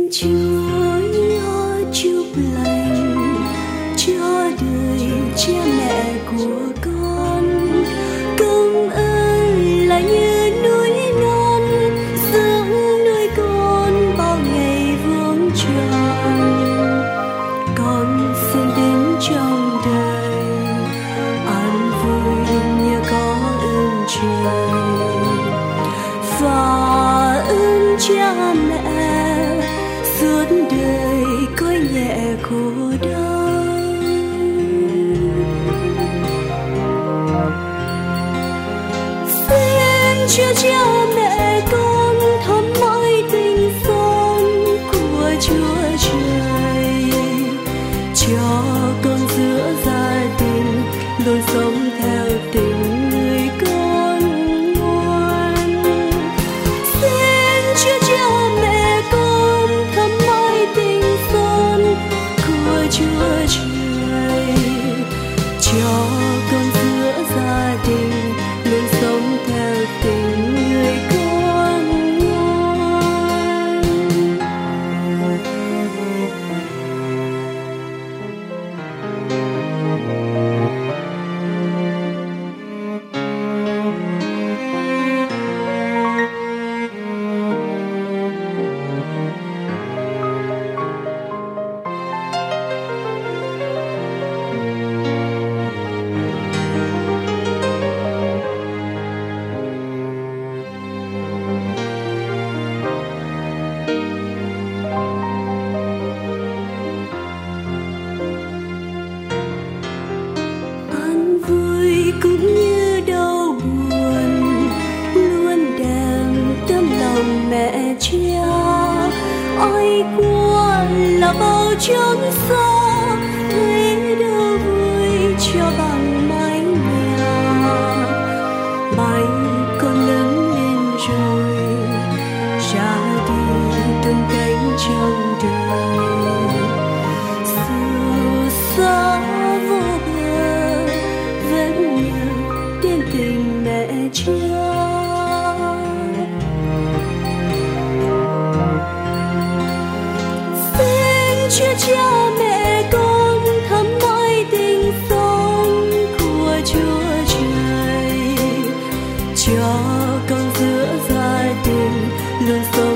Chúa chúc lành cho đời cha mẹ của con. Công ơn là như núi non dưỡng nuôi con bao ngày vuông tròn. Con xin đến trong đời an vui như có ơn trời và ơn cha mẹ suốt đời coi nhẹ khổ đau. Xin Chúa cha mẹ con thắm mãi tình son của Chúa trời, cho con giữa gia đình luôn sống theo tình người con ngoan. Xin Chúa cha mẹ con thắm mãi tình son của Chúa trời, cho con giữa gia đình luôn sống theo tình người con ngoan. An vui cũng như đau buồn luôn đem tấm lòng mẹ cha. Ai qua là bao chốn xa, thế đâu vui cho bằng mái nhà. Mai con lớn lên rồi ra đi tung cánh trong đời, dù xa vô bờ vẫn nhớ đến tình mẹ cha. Xin Chúa cha mẹ con thắm mãi tình son của Chúa trời, cho con giữa gia đình luôn sống